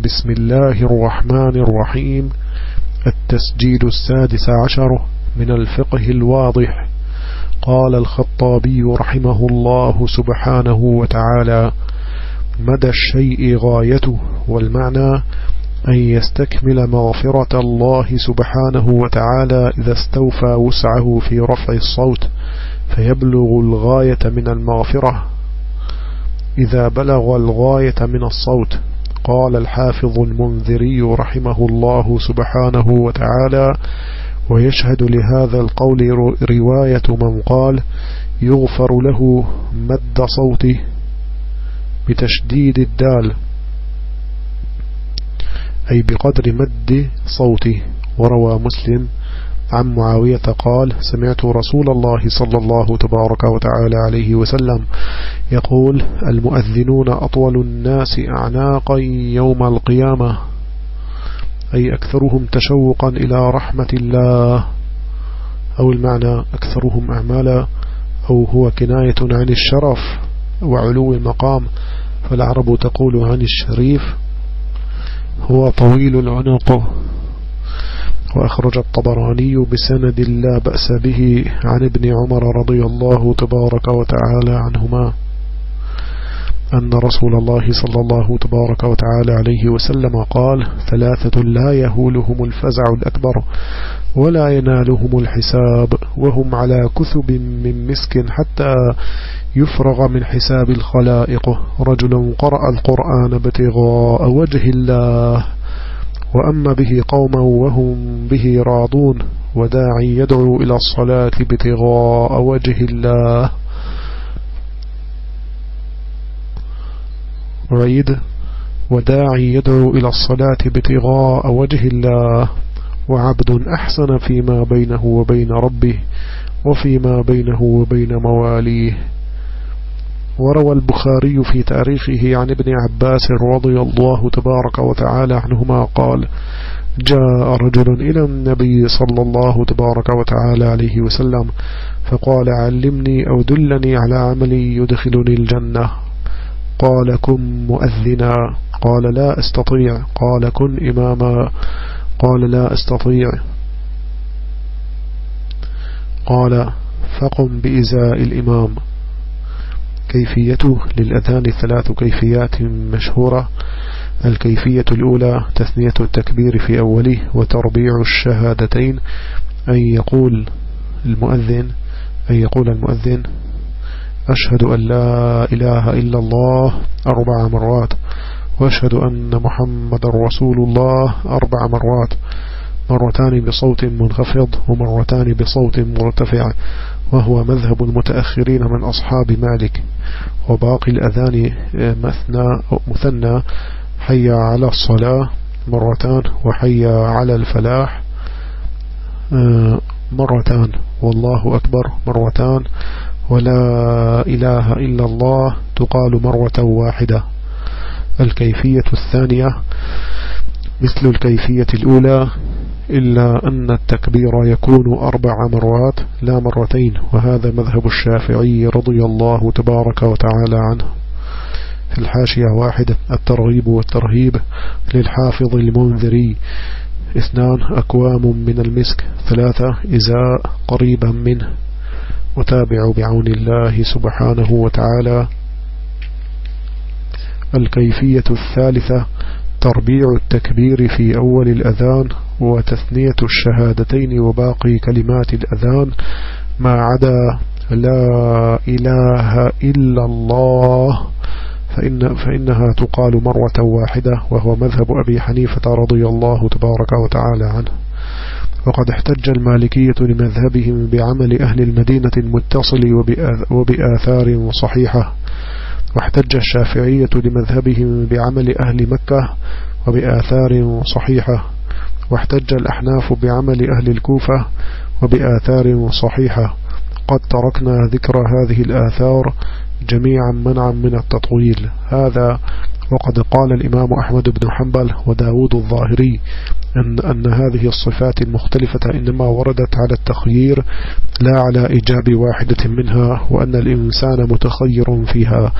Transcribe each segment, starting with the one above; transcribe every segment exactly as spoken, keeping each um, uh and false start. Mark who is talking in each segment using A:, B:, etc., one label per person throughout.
A: بسم الله الرحمن الرحيم. التسجيل السادس عشر من الفقه الواضح. قال الخطابي رحمه الله سبحانه وتعالى: مدى الشيء غايته، والمعنى أن يستكمل مغفرة الله سبحانه وتعالى إذا استوفى وسعه في رفع الصوت، فيبلغ الغاية من المغفرة إذا بلغ الغاية من الصوت. قال الحافظ المنذري رحمه الله سبحانه وتعالى: ويشهد لهذا القول رواية من قال: يغفر له مد صوته بتشديد الدال، أي بقدر مد صوته. وروى مسلم عن معاوية قال: سمعت رسول الله صلى الله تبارك وتعالى عليه وسلم يقول: المؤذنون أطول الناس أعناقا يوم القيامة، أي أكثرهم تشوقا إلى رحمة الله، أو المعنى أكثرهم أعمالا، أو هو كناية عن الشرف وعلو المقام، فالعرب تقول عن الشريف هو طويل العنق. وأخرج الطبراني بسند لا بأس به عن ابن عمر رضي الله تبارك وتعالى عنهما أن رسول الله صلى الله تبارك وتعالى عليه وسلم قال: ثلاثة لا يهولهم الفزع الأكبر ولا ينالهم الحساب، وهم على كثب من مسك حتى يفرغ من حساب الخلائق: رجل قرأ القرآن ابتغاء وجه الله وأما به قوما وهم به راضون، وداعي يدعو إلى الصلاة ابتغاء وجه الله. وعيد: وداعي يدعو إلى الصلاة ابتغاء وجه الله، وعبد أحسن فيما بينه وبين ربه وفيما بينه وبين مواليه. وروى البخاري في تاريخه عن ابن عباس رضي الله تبارك وتعالى عنهما قال: جاء رجل إلى النبي صلى الله تبارك وتعالى عليه وسلم فقال: علمني أو دلني على عمل يدخلني الجنة. قال: كن مؤذنا. قال: لا أستطيع. قال: كن إماما. قال: لا أستطيع. قال: فقم بإزاء الإمام. كيفيته للأذان ثلاث كيفيات مشهورة. الكيفية الأولى تثنية التكبير في أوله وتربيع الشهادتين، أن يقول المؤذن أن يقول المؤذن أشهد أن لا إله إلا الله أربع مرات، وأشهد أن محمد رسول الله أربع مرات، مرتان بصوت منخفض ومرتان بصوت مرتفع، وهو مذهب المتأخرين من أصحاب مالك. وباقي الأذان مثنى أو مثنى: حي على الصلاة مرتان، وحي على الفلاح مرتان، والله أكبر مرتان، ولا إله إلا الله تقال مرة واحدة. الكيفية الثانية مثل الكيفية الأولى، إلا أن التكبير يكون أربع مرات لا مرتين، وهذا مذهب الشافعي رضي الله تبارك وتعالى عنه. في الحاشية واحد: الترغيب والترهيب للحافظ المنذري: اثنان أكوام من المسك، ثلاثة إزاء قريبا منه. وتابع بعون الله سبحانه وتعالى. الكيفية الثالثة تربيع التكبير في أول الأذان وتثنية الشهادتين وباقي كلمات الأذان ما عدا لا إله إلا الله، فإن فإنها تقال مرة واحدة، وهو مذهب أبي حنيفة رضي الله تبارك وتعالى عنه. وقد احتج المالكية لمذهبهم بعمل أهل المدينة المتصل وبآثار صحيحة، واحتج الشافعية لمذهبهم بعمل أهل مكة وبآثار صحيحة، واحتج الأحناف بعمل أهل الكوفة وبآثار صحيحة. قد تركنا ذكر هذه الآثار جميعا منعا من التطويل هذا. وقد قال الإمام أحمد بن حنبل وداود الظاهري أن, أن هذه الصفات المختلفة إنما وردت على التخيير لا على إيجاب واحدة منها، وأن الإنسان متخير فيها،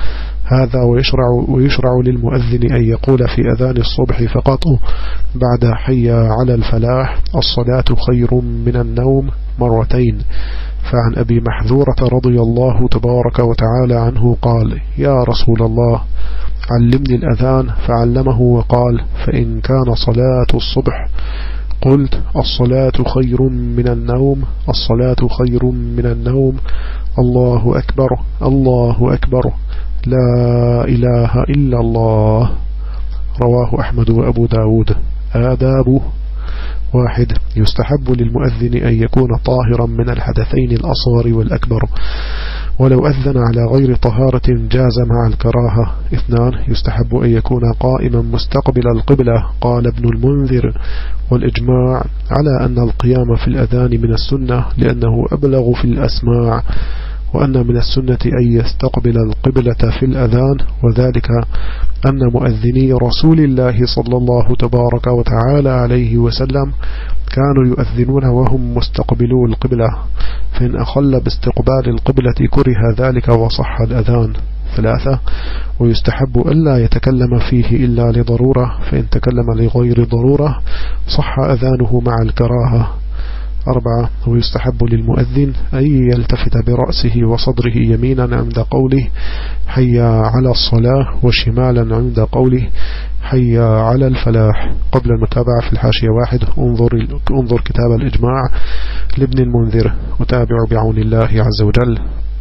A: هذا ويشرع, ويشرع للمؤذن أن يقول في أذان الصبح فقط بعد حي على الفلاح الصلاة خير من النوم مرتين. فعن أبي محذورة رضي الله تبارك وتعالى عنه قال: يا رسول الله علمني الأذان، فعلمه وقال: فإن كان صلاة الصبح قلت الصلاة خير من النوم، الصلاة خير من النوم، الله أكبر الله أكبر، لا إله إلا الله. رواه أحمد وأبو داود. آدابه: واحد: يستحب للمؤذن أن يكون طاهرا من الحدثين الأصغر والأكبر، ولو أذن على غير طهارة جاز مع الكراهة. اثنان: يستحب أن يكون قائما مستقبل القبلة. قال ابن المنذر: والإجماع على أن القيام في الأذان من السنة لأنه أبلغ في الأسماع، وأن من السنة أن يستقبل القبلة في الأذان، وذلك أن مؤذني رسول الله صلى الله تبارك وتعالى عليه وسلم كانوا يؤذنون وهم مستقبلو القبلة، فإن أخل باستقبال القبلة كره ذلك وصح الأذان. ثلاثة: ويستحب ألا يتكلم فيه إلا لضرورة، فإن تكلم لغير ضرورة صح أذانه مع الكراهة. أربعة: ويستحب للمؤذن أن يلتفت برأسه وصدره يمينا عند قوله حي على الصلاة، وشمالا عند قوله حي على الفلاح. قبل المتابعة في الحاشية واحد انظر, انظر كتاب الإجماع لابن المنذر، وتابع بعون الله عز وجل.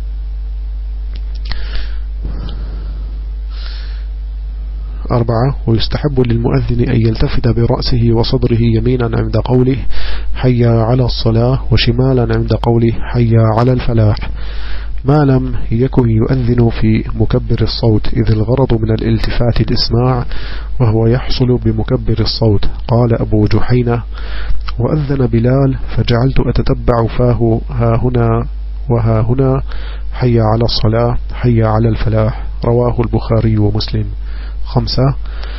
A: أربعة: ويستحب للمؤذن أن يلتفت برأسه وصدره يمينا عند قوله حي على الصلاة، وشمالا عند قوله حي على الفلاح، ما لم يكن يؤذن في مكبر الصوت، إذ الغرض من الالتفات الإسماع، وهو يحصل بمكبر الصوت. قال أبو جحينة: وأذن بلال فجعلت أتتبع فاه ها هنا وها هنا حي على الصلاة حي على الفلاح. رواه البخاري ومسلم. خمسة: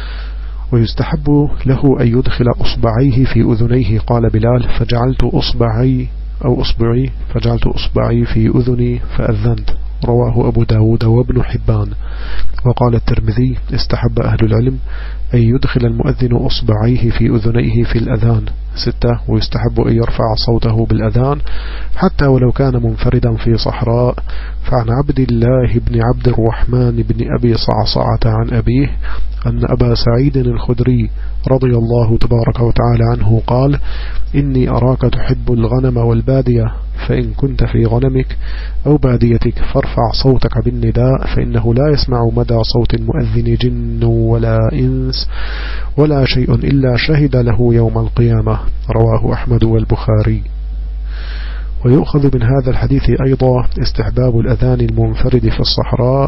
A: ويستحب له أن يدخل أصبعيه في أذنيه. قال بلال: فجعلت أصبعي أو أصبعي فجعلت أصبعي في أذني فأذنت. رواه أبو داود وابن حبان. وقال الترمذي: استحب أهل العلم أن يدخل المؤذن أصبعيه في أذنيه في الأذان. ستة: ويستحب أن يرفع صوته بالأذان حتى ولو كان منفردا في صحراء. فعن عبد الله بن عبد الرحمن بن أبي صعصعة عن أبيه أن أبا سعيد الخدري رضي الله تبارك وتعالى عنه قال: إني أراك تحب الغنم والبادية، فإن كنت في غنمك أو باديتك فارفع صوتك بالنداء، فإنه لا يسمع مدى صوت المؤذن جن ولا إنس ولا شيء إلا شهد له يوم القيامة. رواه أحمد والبخاري. ويؤخذ من هذا الحديث أيضا استحباب الأذان المنفرد في الصحراء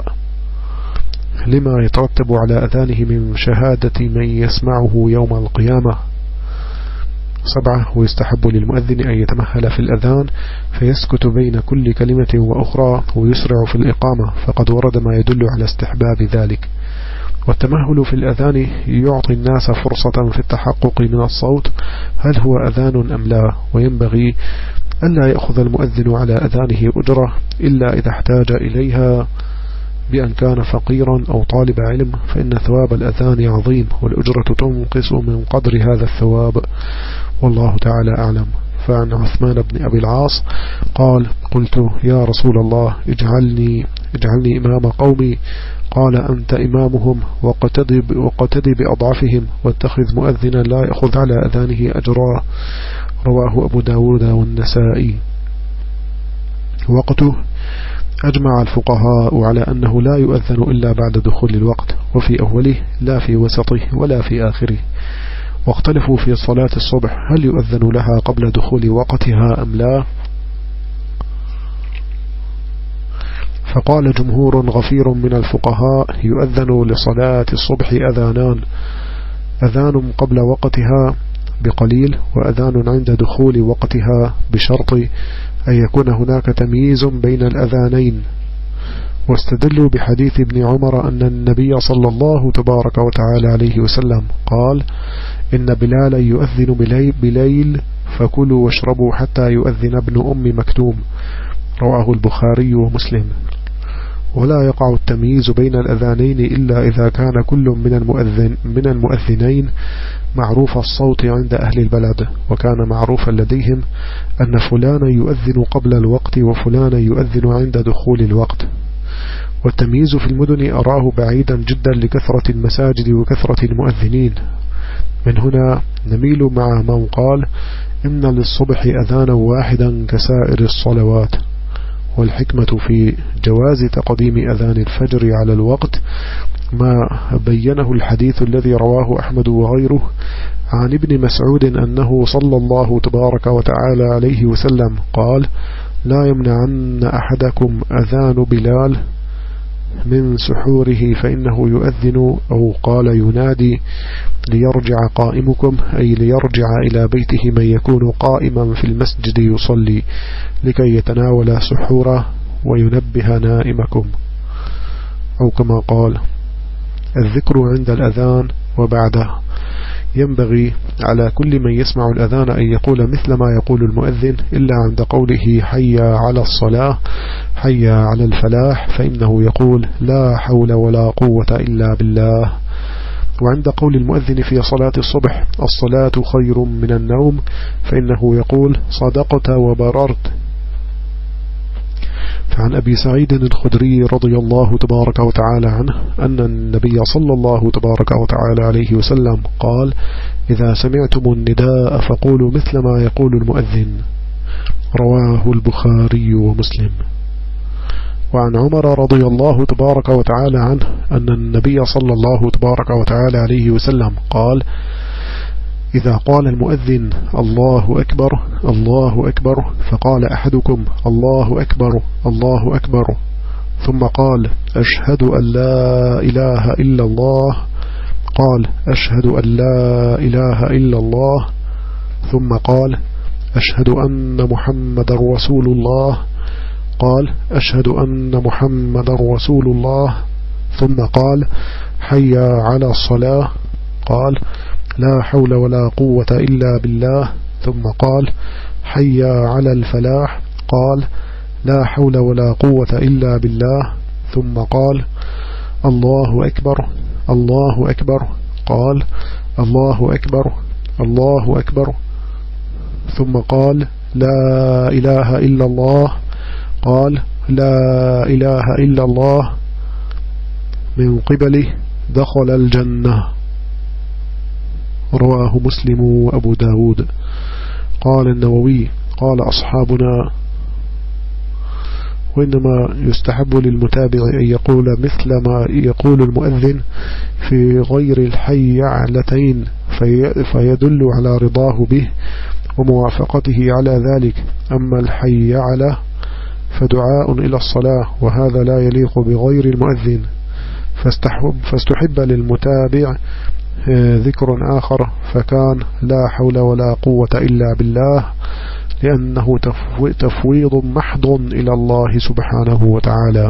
A: لما يترتب على أذانه من شهادة من يسمعه يوم القيامة. سبعة: ويستحب للمؤذن أن يتمهل في الأذان فيسكت بين كل كلمة وأخرى ويسرع في الإقامة، فقد ورد ما يدل على استحباب ذلك. والتمهل في الأذان يعطي الناس فرصة في التحقق من الصوت هل هو أذان أم لا، وينبغي ألا يأخذ المؤذن على أذانه أجرة إلا إذا احتاج إليها بأن كان فقيرا أو طالب علم، فإن ثواب الأذان عظيم والأجرة تنقص من قدر هذا الثواب، والله تعالى أعلم. فعن عثمان بن أبي العاص قال: قلت يا رسول الله اجعلني, اجعلني إمام قومي. قال: أنت إمامهم وقتدي وقتدي بأضعفهم، واتخذ مؤذنا لا يأخذ على أذانه أجرا. رواه أبو داود والنسائي. وقته: أجمع الفقهاء على أنه لا يؤذن إلا بعد دخول الوقت، وفي أوله لا في وسطه ولا في آخره. واختلفوا في صلاة الصبح هل يؤذن لها قبل دخول وقتها أم لا، فقال جمهور غفير من الفقهاء: يؤذن لصلاة الصبح أذانان، أذان قبل وقتها بقليل، وأذان عند دخول وقتها بشرط أن يكون هناك تمييز بين الأذانين. واستدلوا بحديث ابن عمر أن النبي صلى الله تبارك وتعالى عليه وسلم قال: إن بلالا يؤذن بليل فكلوا واشربوا حتى يؤذن ابن أم مكتوم. رواه البخاري ومسلم. ولا يقع التمييز بين الأذانين إلا إذا كان كل من المؤذن من المؤذنين معروف الصوت عند أهل البلد، وكان معروفا لديهم أن فلانا يؤذن قبل الوقت وفلانا يؤذن عند دخول الوقت. والتمييز في المدن أراه بعيدا جدا لكثرة المساجد وكثرة المؤذنين. من هنا نميل مع من قال إن للصبح أذانا واحدا كسائر الصلوات. والحكمة في جواز تقديم أذان الفجر على الوقت ما بينه الحديث الذي رواه أحمد وغيره عن ابن مسعود أنه صلى الله تبارك وتعالى عليه وسلم قال: لا يمنعن أحدكم أذان بلال من سحوره فإنه يؤذن، أو قال ينادي: ليرجع قائمكم، أي ليرجع إلى بيته من يكون قائما في المسجد يصلي لكي يتناول سحوره وينبه نائمكم، أو كما قال. الذكر عند الأذان وبعده. ينبغي على كل من يسمع الأذان أن يقول مثل ما يقول المؤذن، إلا عند قوله حي على الصلاة، حي على الفلاح، فإنه يقول لا حول ولا قوة إلا بالله. وعند قول المؤذن في صلاة الصبح الصلاة خير من النوم، فإنه يقول صدقت وبررت. فعن أبي سعيد الخدري رضي الله تبارك وتعالى عنه أن النبي صلى الله تبارك وتعالى عليه وسلم قال: إذا سمعتم النداء فقولوا مثل ما يقول المؤذن. رواه البخاري ومسلم. وعن عمر رضي الله تبارك وتعالى عنه أن النبي صلى الله تبارك وتعالى عليه وسلم قال: إذا قال المؤذن الله أكبر الله أكبر فقال أحدكم الله أكبر الله أكبر، ثم قال أشهد أن لا إله إلا الله، قال أشهد أن لا إله إلا الله، ثم قال أشهد أن محمد رسول الله، قال أشهد أن محمد رسول الله، ثم قال حي على الصلاة، قال لا حول ولا قوة إلا بالله، ثم قال حي على الفلاح، قال لا حول ولا قوة إلا بالله، ثم قال الله أكبر الله أكبر، قال الله أكبر الله أكبر، ثم قال لا إله إلا الله، قال لا إله إلا الله، من قبله دخل الجنة. رواه مسلم وأبو داود. قال النووي قال أصحابنا: وإنما يستحب للمتابع أن يقول مثل ما يقول المؤذن في غير الحيعلتين في فيدل على رضاه به وموافقته على ذلك. أما الحيعلة فدعاء إلى الصلاة، وهذا لا يليق بغير المؤذن، فاستحب, فاستحب للمتابع ذكر آخر، فكان لا حول ولا قوة إلا بالله، لأنه تفويض محض إلى الله سبحانه وتعالى.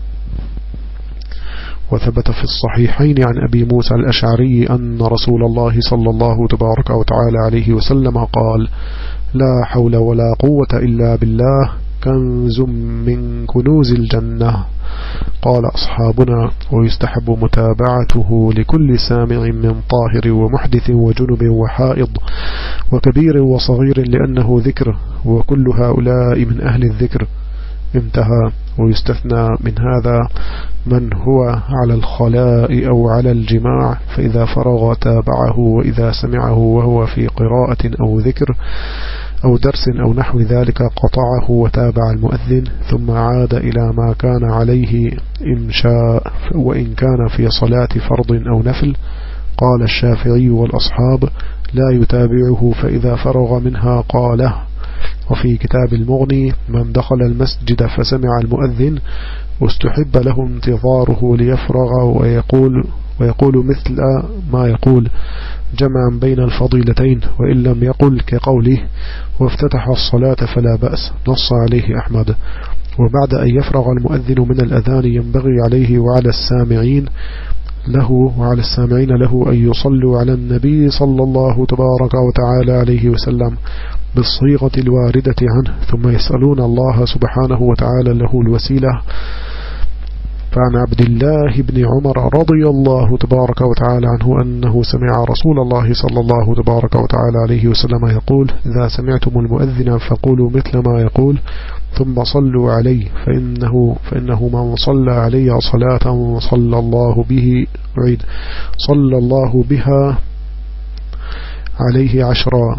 A: وثبت في الصحيحين عن أبي موسى الأشعري أن رسول الله صلى الله تبارك وتعالى عليه وسلم قال: لا حول ولا قوة إلا بالله كنز من كنوز الجنة. قال أصحابنا: ويستحب متابعته لكل سامع من طاهر ومحدث وجنب وحائض وكبير وصغير، لأنه ذكر، وكل هؤلاء من أهل الذكر. انتهى. ويستثنى من هذا من هو على الخلاء أو على الجماع، فإذا فرغ تابعه، وإذا سمعه وهو في قراءة أو ذكر أو درس أو نحو ذلك قطعه وتابع المؤذن، ثم عاد إلى ما كان عليه إن شاء، وإن كان في صلاة فرض أو نفل. قال الشافعي والأصحاب: لا يتابعه، فإذا فرغ منها قاله. وفي كتاب المغني: من دخل المسجد فسمع المؤذن واستحب له انتظاره ليفرغ ويقول, ويقول مثل ما يقول، جمعا بين الفضيلتين، وإن لم يقل كقوله وافتتح الصلاة فلا بأس، نص عليه أحمد. وبعد أن يفرغ المؤذن من الأذان ينبغي عليه وعلى السامعين له وعلى السامعين له أن يصلوا على النبي صلى الله تبارك وتعالى عليه وسلم بالصيغة الواردة عنه، ثم يسألون الله سبحانه وتعالى له الوسيلة فعن عبد الله بن عمر رضي الله تبارك وتعالى عنه أنه سمع رسول الله صلى الله تبارك وتعالى عليه وسلم يقول: إذا سمعتم المؤذن فقولوا مثل ما يقول ثم صلوا عليه فإنه, فإنه من صلى علي صلاة صلى الله به عيد صلى الله بها عليه عشرا.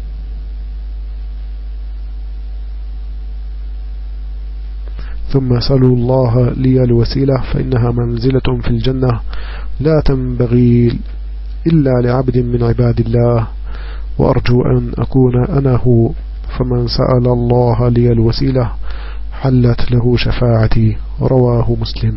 A: ثم سلوا الله لي الوسيلة فإنها منزلة في الجنة لا تنبغي إلا لعبد من عباد الله، وأرجو أن أكون أنا هو، فمن سأل الله لي الوسيلة حلت له شفاعتي. رواه مسلم.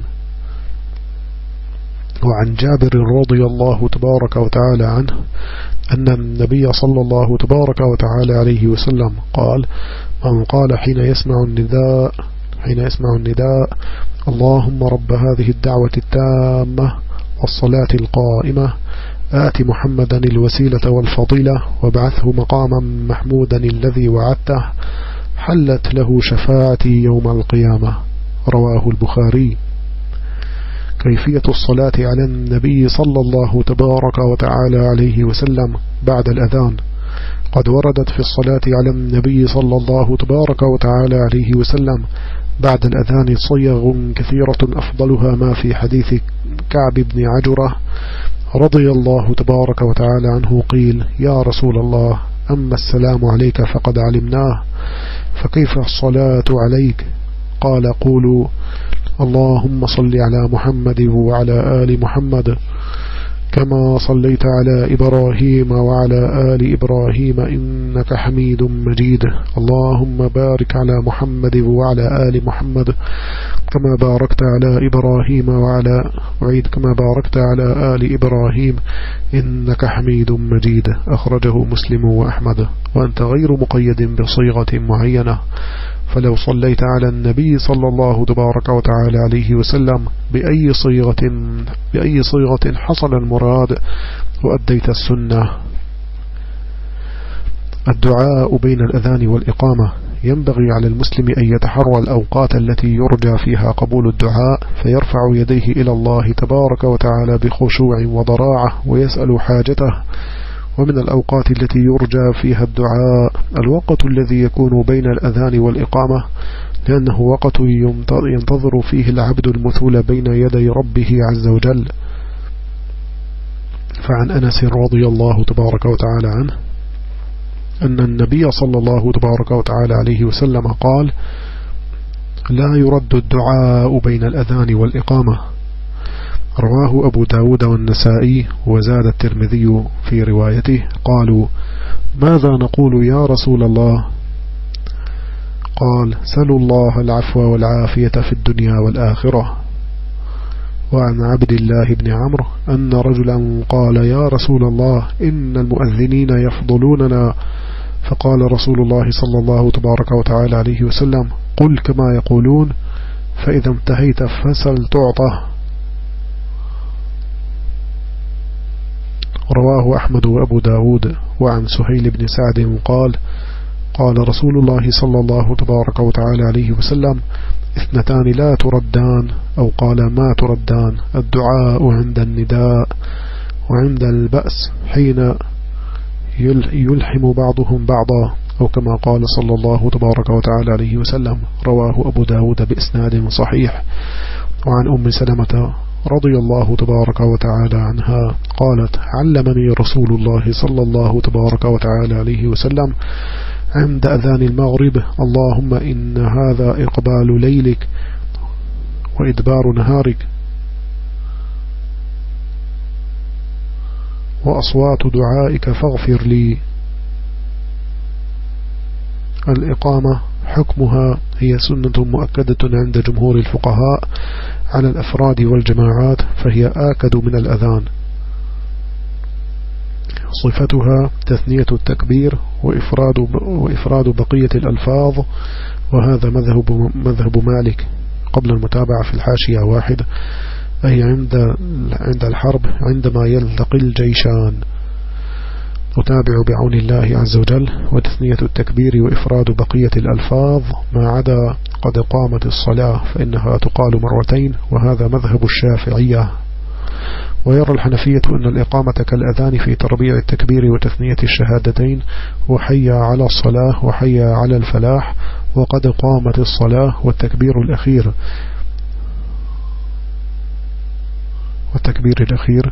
A: وعن جابر رضي الله تبارك وتعالى عنه أن النبي صلى الله تبارك وتعالى عليه وسلم قال: من قال حين يسمع النداء حين يسمع النداء اللهم رب هذه الدعوة التامة والصلاة القائمة آت محمدا الوسيلة والفضيلة وابعثه مقاما محمودا الذي وعدته حلت له شفاعتي يوم القيامة. رواه البخاري. كيفية الصلاة على النبي صلى الله تبارك وتعالى عليه وسلم بعد الأذان. قد وردت في الصلاة على النبي صلى الله تبارك وتعالى عليه وسلم بعد الأذان صيغ كثيرة أفضلها ما في حديث كعب بن عجرة رضي الله تبارك وتعالى عنه قيل: يا رسول الله، أما السلام عليك فقد علمناه، فكيف الصلاة عليك؟ قال: قولوا اللهم صل على محمد وعلى آل محمد كما صليت على إبراهيم وعلى آل إبراهيم إنك حميد مجيد، اللهم بارك على محمد وعلى آل محمد كما باركت على إبراهيم وعلى وعيد كما باركت على آل إبراهيم إنك حميد مجيد. أخرجه مسلم وأحمد. وأنت غير مقيد بصيغة معينة، فلو صليت على النبي صلى الله تبارك وتعالى عليه وسلم بأي صيغة بأي صيغة حصل المراد وأديت السنة. الدعاء بين الأذان والإقامة. ينبغي على المسلم أن يتحرى الأوقات التي يرجى فيها قبول الدعاء، فيرفع يديه إلى الله تبارك وتعالى بخشوع وضراعة ويسأل حاجته. ومن الأوقات التي يرجى فيها الدعاء الوقت الذي يكون بين الأذان والإقامة، لأنه وقت ينتظر فيه العبد المثول بين يدي ربه عز وجل. فعن أنس رضي الله تبارك وتعالى عنه أن النبي صلى الله تبارك وتعالى عليه وسلم قال: لا يرد الدعاء بين الأذان والإقامة. رواه أبو داود والنسائي. وزاد الترمذي في روايته: قالوا: ماذا نقول يا رسول الله؟ قال: سلوا الله العفو والعافية في الدنيا والآخرة. وعن عبد الله بن عمرو أن رجلا قال: يا رسول الله، إن المؤذنين يفضلوننا. فقال رسول الله صلى الله تبارك وتعالى عليه وسلم: قل كما يقولون، فإذا انتهيت فسل تعطى. رواه أحمد وأبو داود. وعن سهيل بن سعد قال: قال رسول الله صلى الله تبارك وتعالى عليه وسلم: اثنتان لا تردان، أو قال ما تردان: الدعاء عند النداء وعند البأس حين يلحم بعضهم بعضا، أو كما قال صلى الله تبارك وتعالى عليه وسلم. رواه أبو داود بإسناد صحيح. وعن أم سلمة رضي الله تبارك وتعالى عنها قالت: علمني رسول الله صلى الله تبارك وتعالى عليه وسلم عند أذان المغرب: اللهم إن هذا إقبال ليلك وإدبار نهارك، وأصوات دعائك فاغفر لي. الإقامة حكمها هي سنة مؤكدة عند جمهور الفقهاء على الأفراد والجماعات، فهي آكد من الأذان. صفتها تثنية التكبير وإفراد, وإفراد بقية الألفاظ، وهذا مذهب, مذهب مالك. قبل المتابعة في الحاشية واحد، أي عند, عند الحرب عندما يلتقي الجيشان. أتابع بعون الله عز وجل. وتثنية التكبير وإفراد بقية الألفاظ ما عدا قد قامت الصلاة فإنها تقال مرتين، وهذا مذهب الشافعية. ويرى الحنفية أن الإقامة كالأذان في تربيع التكبير وتثنية الشهادتين، وحي على الصلاة وحي على الفلاح وقد قامت الصلاة والتكبير الأخير والتكبير الأخير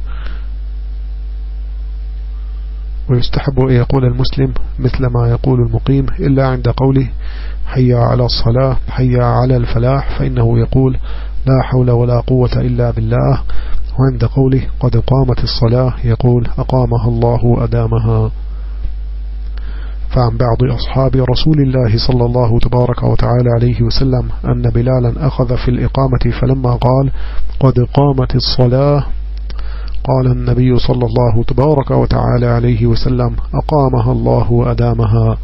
A: ويستحب أن يقول المسلم مثل ما يقول المقيم، إلا عند قوله حي على الصلاة حي على الفلاح فإنه يقول لا حول ولا قوة إلا بالله، وعند قوله قد قامت الصلاة يقول أقامها الله أدامها. فعن بعض أصحاب رسول الله صلى الله تبارك وتعالى عليه وسلم أن بلالا أخذ في الإقامة فلما قال قد قامت الصلاة قال النبي صلى الله تبارك وتعالى عليه وسلم أقامها الله أدامها.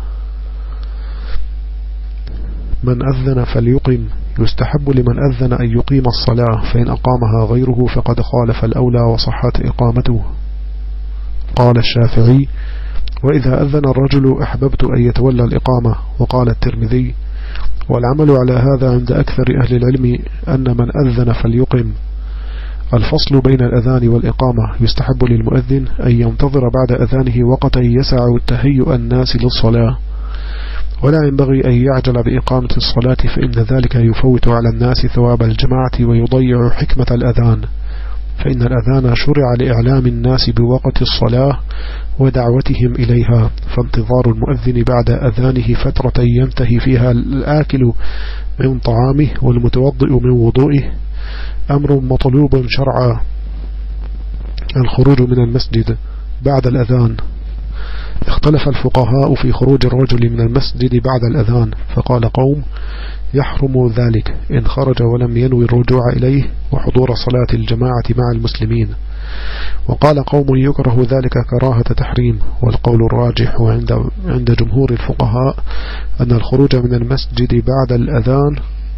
A: من أذن فليقم، يستحب لمن أذن أن يقيم الصلاة، فإن أقامها غيره فقد خالف الأولى وصحت إقامته. قال الشافعي وإذا أذن الرجل أحببت أن يتولى الإقامة. وقال الترمذي والعمل على هذا عند أكثر أهل العلم أن من أذن فليقم. الفصل بين الأذان والإقامة، يستحب للمؤذن أن ينتظر بعد أذانه وقتا يسع تهيئ الناس للصلاة، ولا ينبغي أن يعجل بإقامة الصلاة، فإن ذلك يفوت على الناس ثواب الجماعة ويضيع حكمة الأذان، فإن الأذان شرع لإعلام الناس بوقت الصلاة ودعوتهم إليها، فانتظار المؤذن بعد أذانه فترة ينتهي فيها الآكل من طعامه والمتوضئ من وضوئه أمر مطلوب شرعا. الخروج من المسجد بعد الأذان، اختلف الفقهاء في خروج الرجل من المسجد بعد الأذان، فقال قوم يحرم ذلك إن خرج ولم ينوي الرجوع إليه وحضور صلاة الجماعة مع المسلمين، وقال قوم يكره ذلك كراهة تحريم. والقول الراجح عند عند جمهور الفقهاء أن الخروج من المسجد بعد الأذان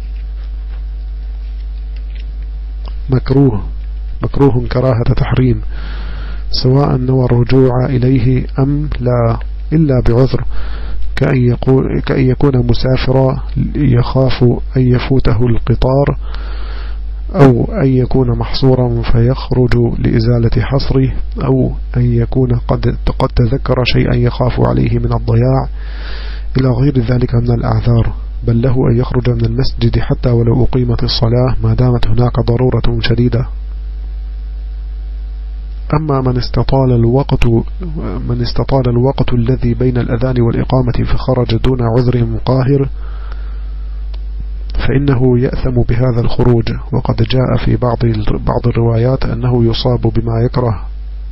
A: مكروه مكروه كراهة تحريم، سواء نوى الرجوع إليه أم لا، إلا بعذر كأن, يقول كأن يكون مسافرا يخاف أن يفوته القطار، أو أن يكون محصورا فيخرج لإزالة حصره، أو أن يكون قد قد تذكر شيئا يخاف عليه من الضياع، إلى غير ذلك من الأعذار، بل له أن يخرج من المسجد حتى ولو أقيمت الصلاة ما دامت هناك ضرورة شديدة. أما من استطال الوقت من استطال الوقت الذي بين الأذان والإقامة فخرج دون عذر قاهر فإنه يأثم بهذا الخروج، وقد جاء في بعض بعض الروايات أنه يصاب بما يكره.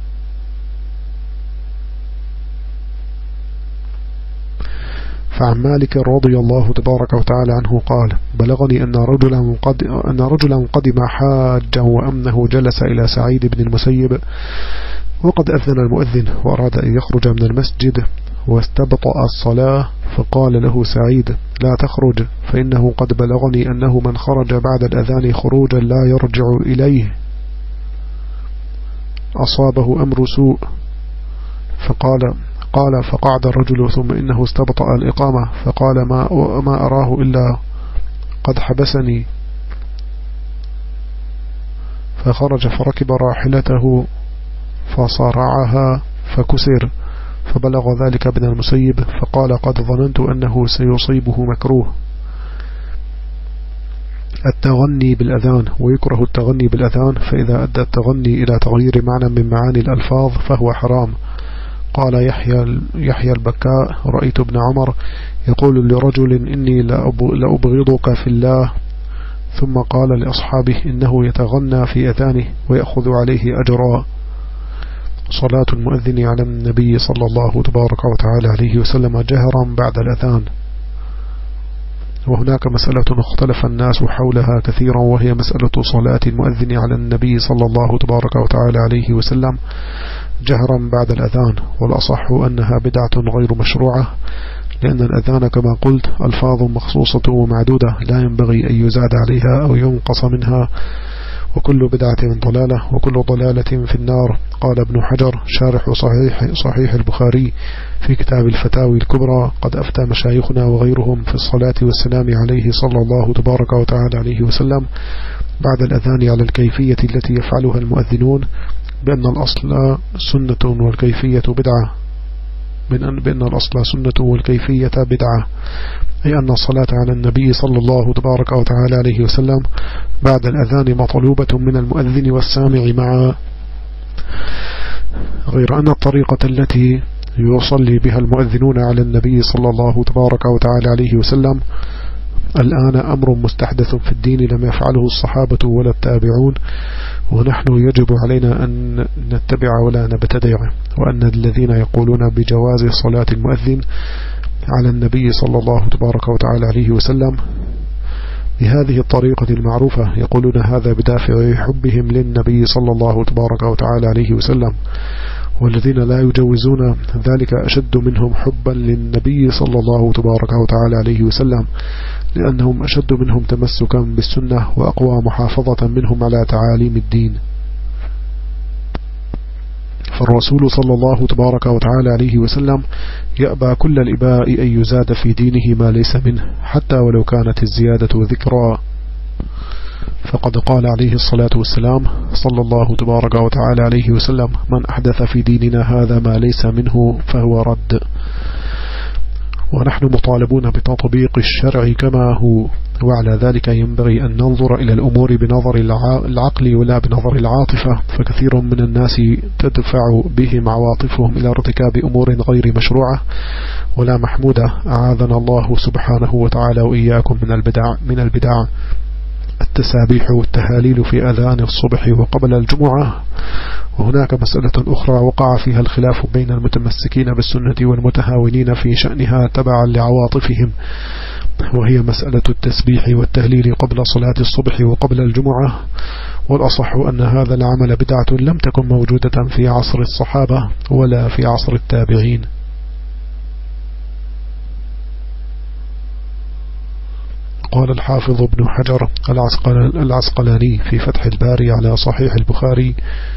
A: فعن مالك رضي الله تبارك وتعالى عنه قال بلغني أن رجلا قد أن رجلا قدم حاجا وأمنه جلس إلى سعيد بن المسيب وقد أذن المؤذن وأراد أن يخرج من المسجد واستبطأ الصلاة، فقال له سعيد لا تخرج، فإنه قد بلغني أنه من خرج بعد الأذان خروجا لا يرجع إليه أصابه أمر سوء. فقال قال فقعد الرجل ثم إنه استبطأ الإقامة، فقال ما, ما أراه إلا قد حبسني، فخرج فركب راحلته فصارعها فكسر، فبلغ ذلك ابن المسيب فقال قد ظننت أنه سيصيبه مكروه. التغني بالأذان، ويكره التغني بالأذان، فإذا أدى التغني إلى تغيير معنى من معاني الألفاظ فهو حرام. قال يحيى, يحيى البكاء رأيت ابن عمر يقول لرجل إني لأبغضك في الله، ثم قال لأصحابه إنه يتغنى في أذانه ويأخذ عليه أجرا. صلاة المؤذن على النبي صلى الله تبارك وتعالى عليه وسلم جهرا بعد الأذان. وهناك مسألة اختلف الناس حولها كثيرا، وهي مسألة صلاة المؤذن على النبي صلى الله تبارك وتعالى عليه وسلم جهرا بعد الأذان، والأصح أنها بدعة غير مشروعة، لأن الأذان كما قلت ألفاظ مخصوصة ومعدودة لا ينبغي أن يزاد عليها أو ينقص منها، وكل بدعة ضلالة وكل ضلالة في النار. قال ابن حجر شارح صحيح, صحيح البخاري في كتاب الفتاوي الكبرى: قد أفتى مشايخنا وغيرهم في الصلاة والسلام عليه صلى الله تبارك وتعالى عليه وسلم بعد الأذان على الكيفية التي يفعلها المؤذنون بأن الأصل سنة والكيفية بدعة من أن بأن الأصل سنة والكيفية بدعة، أي أن الصلاة على النبي صلى الله تبارك وتعالى عليه وسلم بعد الأذان مطلوبة من المؤذن والسامع معا، غير أن الطريقة التي يصلي بها المؤذنون على النبي صلى الله تبارك وتعالى عليه وسلم الآن أمر مستحدث في الدين لم يفعله الصحابة ولا التابعون، ونحن يجب علينا أن نتبع ولا نبتدع، وأن الذين يقولون بجواز صلاة المؤذن على النبي صلى الله تبارك وتعالى عليه وسلم بهذه الطريقة المعروفة يقولون هذا بدافع حبهم للنبي صلى الله تبارك وتعالى عليه وسلم، والذين لا يجوزون ذلك أشد منهم حبا للنبي صلى الله تبارك وتعالى عليه وسلم، لأنهم أشد منهم تمسكا بالسنة وأقوى محافظة منهم على تعاليم الدين. فالرسول صلى الله تبارك وتعالى عليه وسلم يأبى كل الإباء أن يزاد في دينه ما ليس منه حتى ولو كانت الزيادة ذكرى، فقد قال عليه الصلاة والسلام صلى الله تبارك وتعالى عليه وسلم: من أحدث في ديننا هذا ما ليس منه فهو رد. ونحن مطالبون بتطبيق الشرع كما هو، وعلى ذلك ينبغي أن ننظر إلى الأمور بنظر العقل ولا بنظر العاطفة، فكثير من الناس تدفع بهم عواطفهم إلى ارتكاب أمور غير مشروعة ولا محمودة، أعاذنا الله سبحانه وتعالى وإياكم من البدع من البدع التسابيح والتهاليل في أذان الصبح وقبل الجمعة. وهناك مسألة أخرى وقع فيها الخلاف بين المتمسكين بالسنة والمتهاونين في شأنها تبعا لعواطفهم، وهي مسألة التسبيح والتهليل قبل صلاة الصبح وقبل الجمعة، والأصح أن هذا العمل بدعة لم تكن موجودة في عصر الصحابة ولا في عصر التابعين. قال الحافظ ابن حجر العسقلاني في فتح الباري على صحيح البخاري: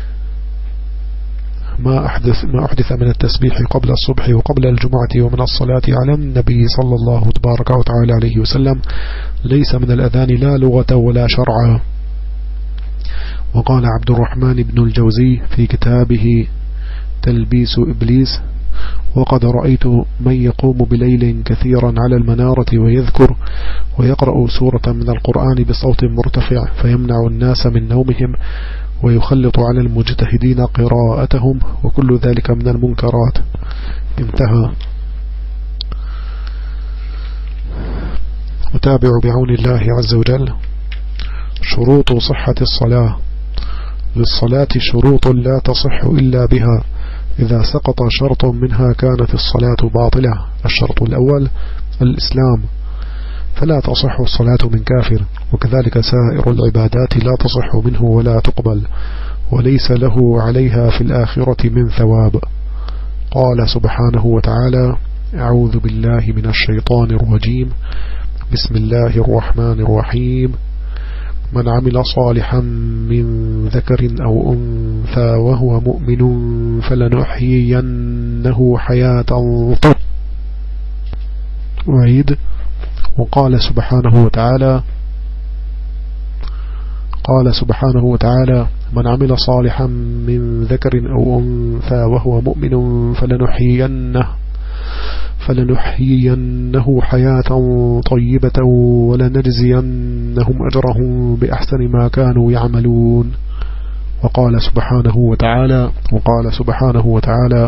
A: ما أحدث, ما أحدث من التسبيح قبل الصبح وقبل الجمعة ومن الصلاة على النبي صلى الله تبارك وتعالى عليه وسلم ليس من الأذان لا لغة ولا شرعا. وقال عبد الرحمن بن الجوزي في كتابه تلبيس إبليس: وقد رأيت من يقوم بليل كثيرا على المنارة ويذكر ويقرأ سورة من القرآن بصوت مرتفع فيمنع الناس من نومهم ويخلط على المجتهدين قراءتهم، وكل ذلك من المنكرات. انتهى. أتابع بعون الله عز وجل. شروط صحة الصلاة: للصلاة شروط لا تصح إلا بها، إذا سقط شرط منها كانت الصلاة باطلة. الشرط الأول الإسلام، فلا تصح الصلاة من كافر، وكذلك سائر العبادات لا تصح منه ولا تقبل، وليس له عليها في الآخرة من ثواب. قال سبحانه وتعالى: أعوذ بالله من الشيطان الرجيم، بسم الله الرحمن الرحيم: من عمل صالحا من ذكر أو أنثى وهو مؤمن فلنحيينه حياة طيبة. وعيد. وقال سبحانه وتعالى قال سبحانه وتعالى: من عمل صالحا من ذكر أو أنثى وهو مؤمن فلنحيينه فلنحيينه حياة طيبة ولنجزينهم أجرهم بأحسن ما كانوا يعملون. وقال سبحانه وتعالى وقال سبحانه وتعالى: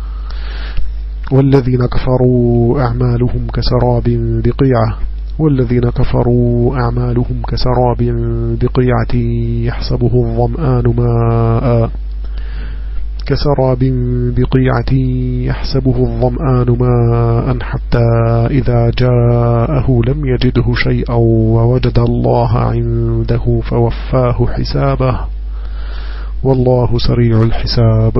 A: والذين كفروا أعمالهم كسراب بقيعة والذين كفروا أعمالهم كسراب بقيعة يحسبه الظمآن ماء كسراب بقيعة يحسبه الظمآن ماء حتى إذا جاءه لم يجده شيئا ووجد الله عنده فوفاه حسابه والله سريع الحساب.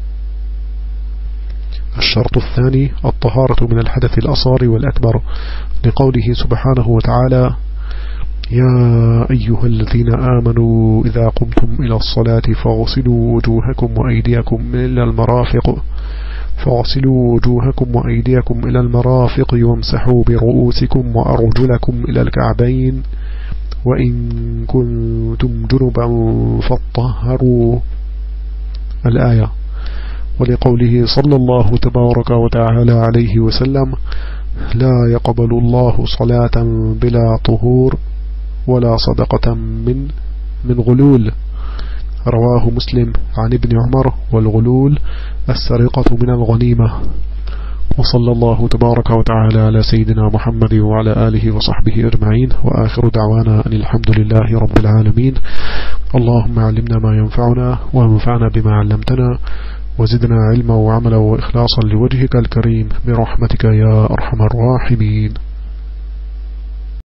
A: الشرط الثاني الطهارة من الحدث الأصغر والأكبر، لقوله سبحانه وتعالى: يا أيها الذين آمنوا إذا قمتم إلى الصلاة فاغسلوا وجوهكم وأيديكم إلى المرافق فاغسلوا وجوهكم وأيديكم إلى المرافق وامسحوا برؤوسكم وأرجلكم إلى الكعبين وإن كنتم جنبا فاطهروا. الآية. ولقوله صلى الله تبارك وتعالى عليه وسلم لا يقبل الله صلاة بلا طهور ولا صدقة من من غلول. رواه مسلم عن ابن عمر. والغلول السرقة من الغنيمة. وصلى الله تبارك وتعالى على سيدنا محمد وعلى آله وصحبه أجمعين، وآخر دعوانا أن الحمد لله رب العالمين. اللهم علمنا ما ينفعنا وانفعنا بما علمتنا وزدنا علما وعملا وإخلاصا لوجهك الكريم برحمتك يا أرحم الراحمين.